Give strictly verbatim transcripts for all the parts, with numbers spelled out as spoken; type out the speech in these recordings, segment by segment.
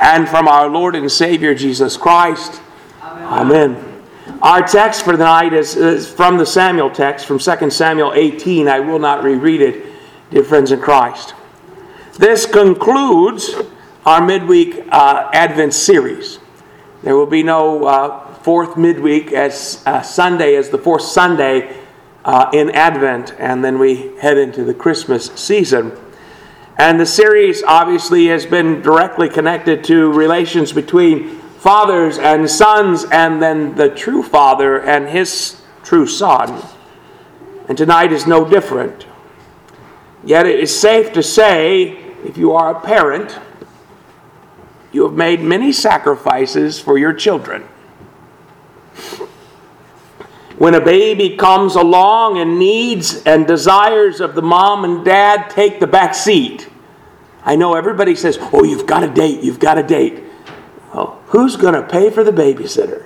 and from our Lord and Savior Jesus Christ. Amen. Amen. Our text for tonight is, is from the Samuel text, from Second Samuel eighteen. I will not reread it, dear friends in Christ. This concludes our midweek uh, Advent series. There will be no uh, fourth midweek as uh, Sunday as the fourth Sunday uh, in Advent, and then we head into the Christmas season. And the series obviously has been directly connected to relations between fathers and sons, and then the true father and his true son. And tonight is no different. Yet it is safe to say, if you are a parent, you have made many sacrifices for your children. When a baby comes along and needs and desires of the mom and dad take the back seat, I know everybody says, oh, you've got a date, you've got a date. Well, who's going to pay for the babysitter?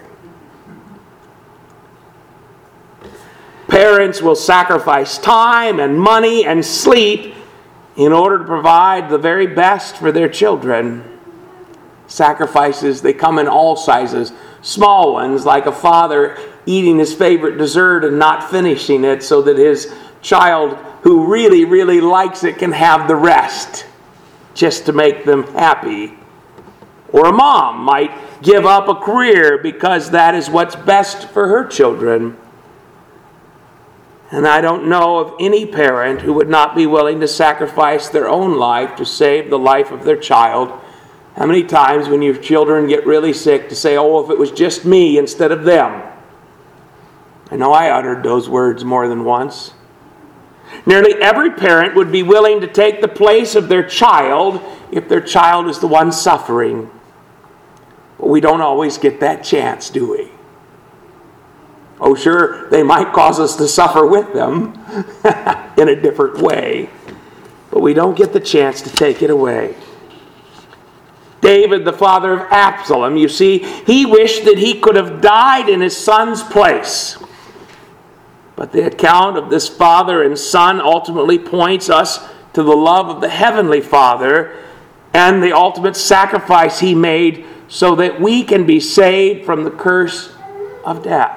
Parents will sacrifice time and money and sleep in order to provide the very best for their children. Sacrifices, they come in all sizes. Small ones, like a father eating his favorite dessert and not finishing it so that his child who really, really likes it can have the rest, just to make them happy. Or a mom might give up a career because that is what's best for her children. And I don't know of any parent who would not be willing to sacrifice their own life to save the life of their child. How many times when your children get really sick to say, oh, if it was just me instead of them. I know I uttered those words more than once. Nearly every parent would be willing to take the place of their child if their child is the one suffering. But we don't always get that chance, do we? Oh, sure, they might cause us to suffer with them in a different way. But we don't get the chance to take it away. David, the father of Absalom, you see, he wished that he could have died in his son's place. But the account of this father and son ultimately points us to the love of the Heavenly Father and the ultimate sacrifice he made so that we can be saved from the curse of death.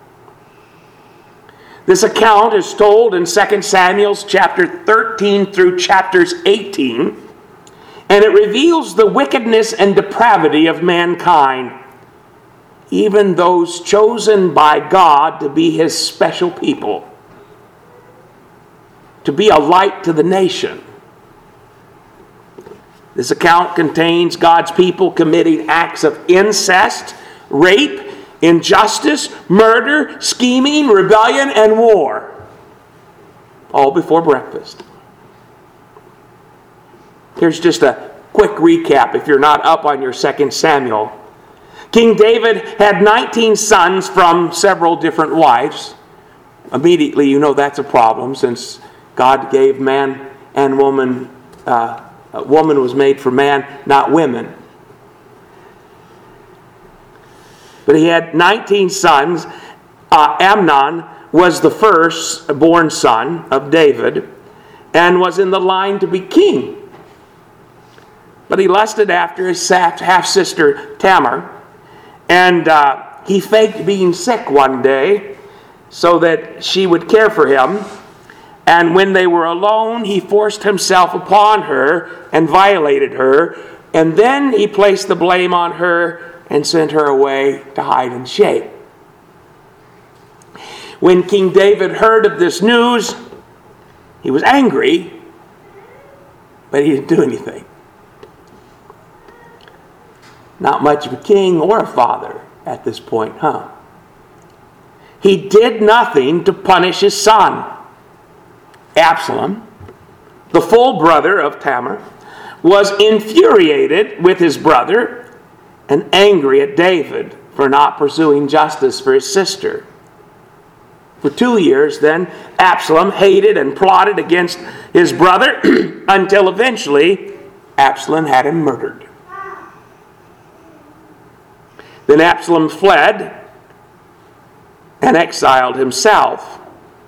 This account is told in Second Samuel chapter thirteen through chapters eighteen, and it reveals the wickedness and depravity of mankind, even those chosen by God to be his special people, to be a light to the nation. This account contains God's people committing acts of incest, rape, injustice, murder, scheming, rebellion, and war, all before breakfast. Here's just a quick recap if you're not up on your Second Samuel. King David had nineteen sons from several different wives. Immediately, you know that's a problem since God gave man and woman, uh, woman was made for man, not women. But he had nineteen sons. Uh, Amnon was the first-born son of David and was in the line to be king. But he lusted after his half-sister Tamar, and uh, he faked being sick one day so that she would care for him. And when they were alone, he forced himself upon her and violated her. And then he placed the blame on her and sent her away to hide in shame. When King David heard of this news, he was angry, but he didn't do anything. Not much of a king or a father at this point, huh? He did nothing to punish his son. Absalom, the full brother of Tamar, was infuriated with his brother and angry at David for not pursuing justice for his sister. For two years, then, Absalom hated and plotted against his brother until eventually Absalom had him murdered. Then Absalom fled and exiled himself.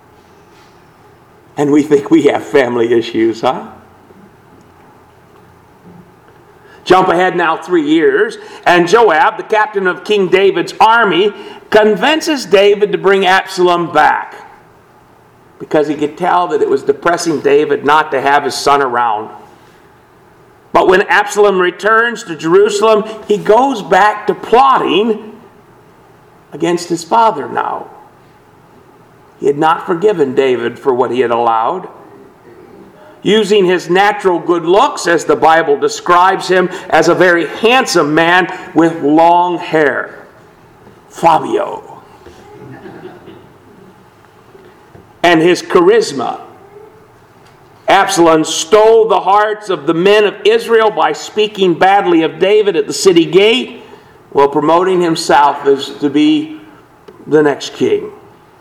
And we think we have family issues, huh? Jump ahead now three years, and Joab, the captain of King David's army, convinces David to bring Absalom back because he could tell that it was depressing David not to have his son around. But when Absalom returns to Jerusalem, he goes back to plotting against his father now. He had not forgiven David for what he had allowed. Using his natural good looks, as the Bible describes him, as a very handsome man with long hair. Fabio. And his charisma. Absalom stole the hearts of the men of Israel by speaking badly of David at the city gate, while promoting himself as to be the next king.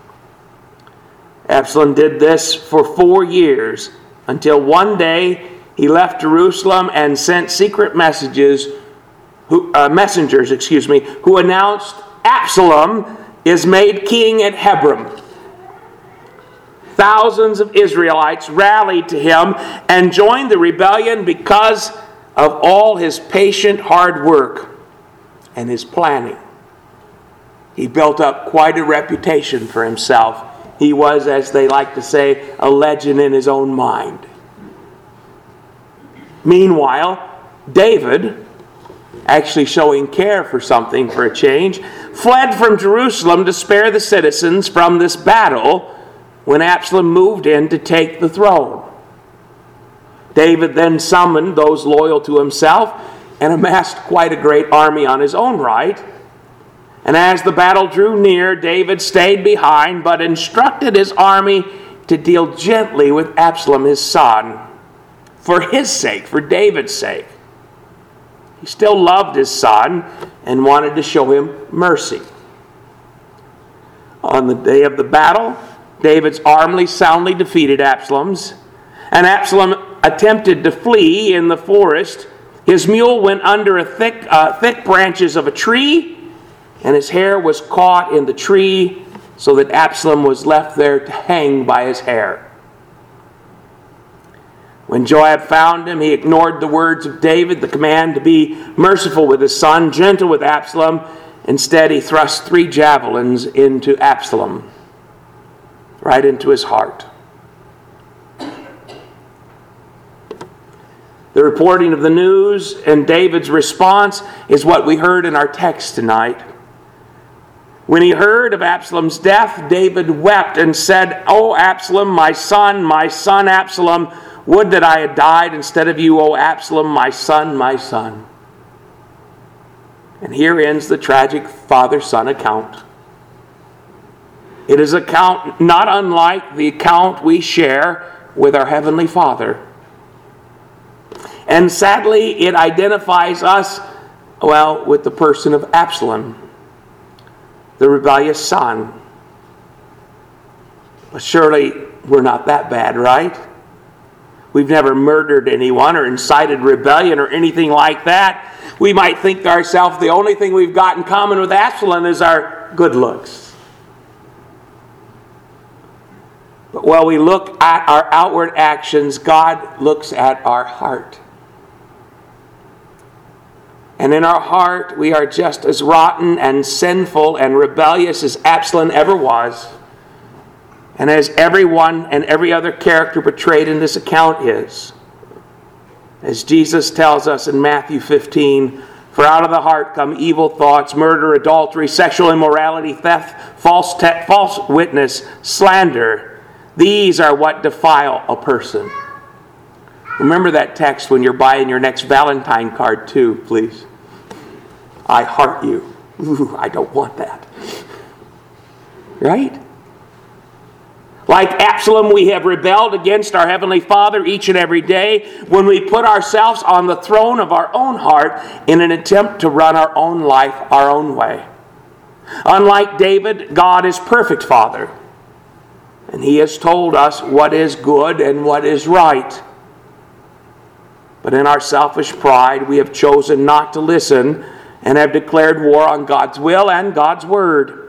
Absalom did this for four years, until one day he left Jerusalem and sent secret messages, who, uh, messengers, excuse me, who announced Absalom is made king at Hebron. Thousands of Israelites rallied to him and joined the rebellion because of all his patient hard work and his planning. He built up quite a reputation for himself. He was, as they like to say, a legend in his own mind. Meanwhile, David, actually showing care for something for a change, fled from Jerusalem to spare the citizens from this battle when Absalom moved in to take the throne. David then summoned those loyal to himself and amassed quite a great army on his own right. And as the battle drew near, David stayed behind, but instructed his army to deal gently with Absalom, his son, for his sake, for David's sake. He still loved his son and wanted to show him mercy. On the day of the battle, David's army soundly defeated Absalom's, and Absalom attempted to flee in the forest. His mule went under a thick, uh, thick branches of a tree, and his hair was caught in the tree, so that Absalom was left there to hang by his hair. When Joab found him, he ignored the words of David, the command to be merciful with his son, gentle with Absalom. Instead, he thrust three javelins into Absalom, right into his heart. The reporting of the news and David's response is what we heard in our text tonight. When he heard of Absalom's death, David wept and said, "O Absalom, my son, my son Absalom, would that I had died instead of you, O Absalom, my son, my son." And here ends the tragic father-son account. It is an account not unlike the account we share with our Heavenly Father. And sadly, it identifies us, well, with the person of Absalom, the rebellious son. But surely we're not that bad, right? We've never murdered anyone or incited rebellion or anything like that. We might think to ourselves the only thing we've got in common with Absalom is our good looks. But while we look at our outward actions, God looks at our heart. And in our heart, we are just as rotten and sinful and rebellious as Absalom ever was, and as everyone and every other character portrayed in this account is. As Jesus tells us in Matthew fifteen, "For out of the heart come evil thoughts, murder, adultery, sexual immorality, theft, false, te- false witness, slander. These are what defile a person." Remember that text when you're buying your next Valentine card too, please. I heart you. Ooh, I don't want that. Right? Like Absalom, we have rebelled against our Heavenly Father each and every day when we put ourselves on the throne of our own heart in an attempt to run our own life our own way. Unlike David, God is perfect Father, and He has told us what is good and what is right. But in our selfish pride, we have chosen not to listen and have declared war on God's will and God's word.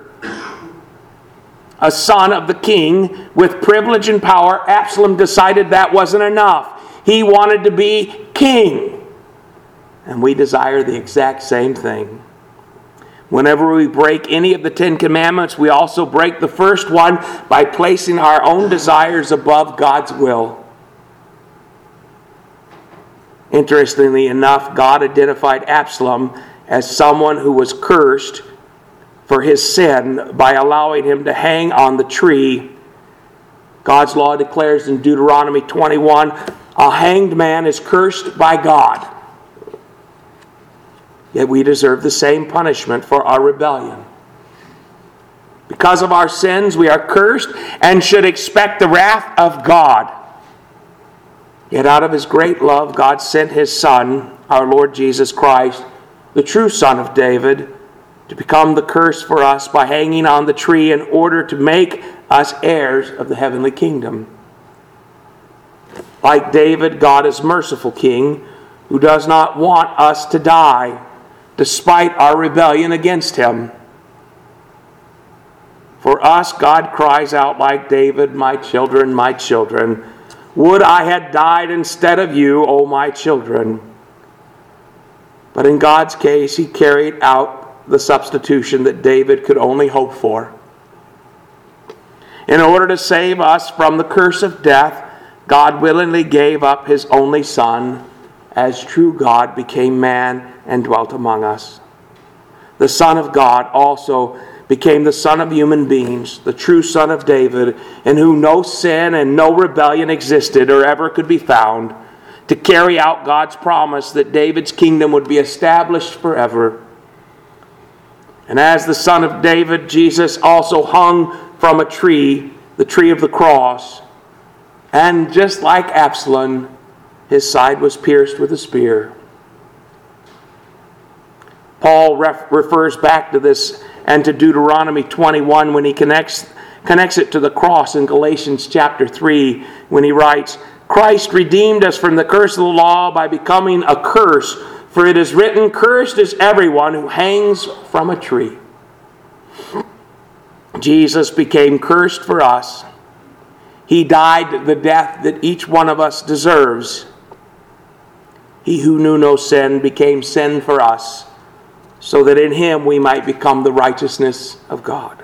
A son of the king with privilege and power, Absalom decided that wasn't enough. He wanted to be king. And we desire the exact same thing. Whenever we break any of the Ten Commandments, we also break the first one by placing our own desires above God's will. Interestingly enough, God identified Absalom as someone who was cursed for his sin by allowing him to hang on the tree. God's law declares in Deuteronomy twenty-one, a hanged man is cursed by God. Yet we deserve the same punishment for our rebellion. Because of our sins, we are cursed and should expect the wrath of God. Yet out of His great love, God sent His Son, our Lord Jesus Christ, the true Son of David, to become the curse for us by hanging on the tree in order to make us heirs of the heavenly kingdom. Like David, God is merciful King who does not want us to die, despite our rebellion against Him. For us, God cries out like David, my children, my children, would I had died instead of you, O my children. But in God's case, He carried out the substitution that David could only hope for. In order to save us from the curse of death, God willingly gave up His only Son, as true God became man and dwelt among us. The Son of God also became the Son of human beings, the true Son of David, in whom no sin and no rebellion existed or ever could be found, to carry out God's promise that David's kingdom would be established forever. And as the Son of David, Jesus also hung from a tree, the tree of the cross, and just like Absalom, his side was pierced with a spear. Paul ref- refers back to this and to Deuteronomy twenty-one when he connects, connects it to the cross in Galatians chapter three when he writes, Christ redeemed us from the curse of the law by becoming a curse, for it is written, cursed is everyone who hangs from a tree. Jesus became cursed for us. He died the death that each one of us deserves. He who knew no sin became sin for us, so that in Him we might become the righteousness of God.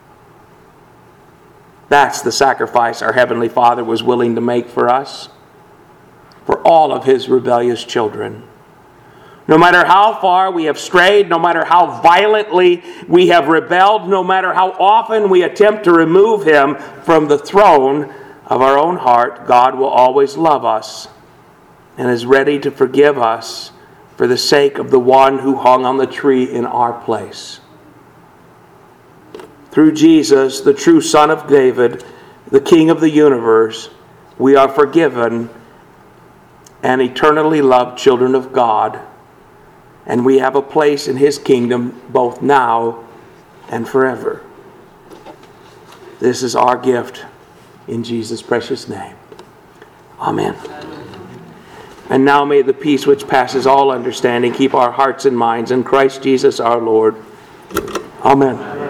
That's the sacrifice our Heavenly Father was willing to make for us, for all of His rebellious children. No matter how far we have strayed, no matter how violently we have rebelled, no matter how often we attempt to remove Him from the throne of our own heart, God will always love us and is ready to forgive us for the sake of the one who hung on the tree in our place. Through Jesus, the true Son of David, the King of the universe, we are forgiven and eternally loved children of God, and we have a place in His kingdom both now and forever. This is our gift in Jesus' precious name. Amen. And now may the peace which passes all understanding keep our hearts and minds in Christ Jesus our Lord. Amen.